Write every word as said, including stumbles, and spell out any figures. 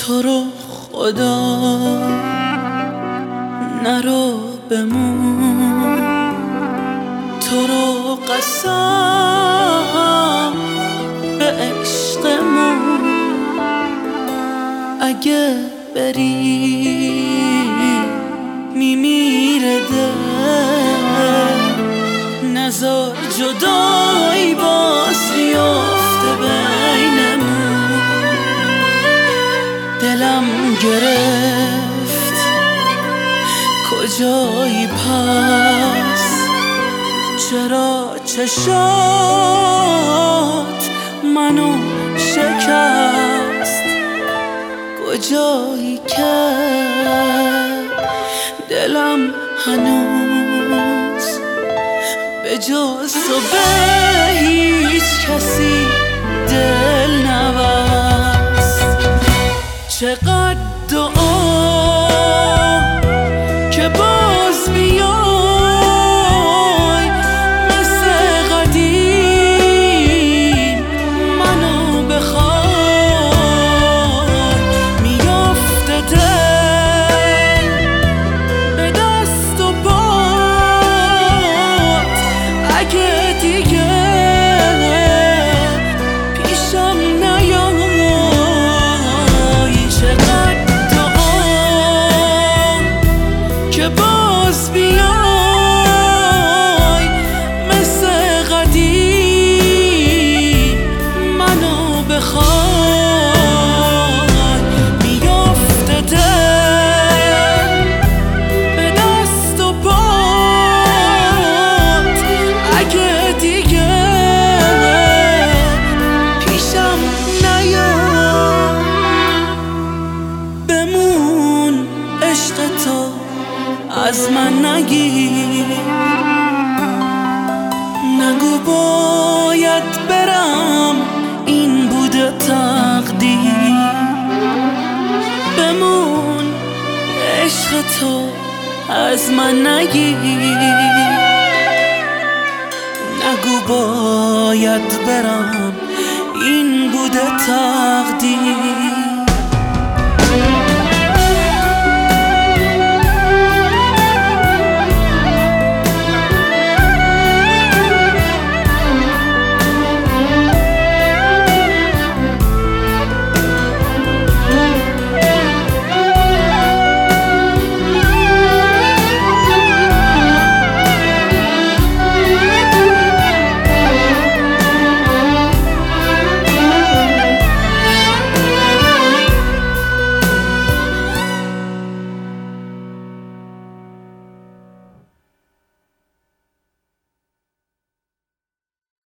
تو رو خدا نرو بمون، تو رو قسم به عشقمون، اگه بری میمیره دل، نزار جدایی باز بیافته بینمون. دلم گرفت کجایی پس، چرا چشات منو شکست، کجایی که دلم هنوز به جز تو به هیچ کسی دل نبست. چقدر دعا که باز بیای مثل قدیم منو بخوای، میافته دل به دست و پات، اگه دیگه پیشم نیای. چقدر دعا که باز بیای مثل قدیم منو بخوای، میافته دل به دست و پات، اگه دیگه پیشم نیای. بمون عشق تو از من نگیر، نگو باید برم این بوده تقدیر. بمون عشق تو از من نگیر، نگو باید برم این بوده تقدیر.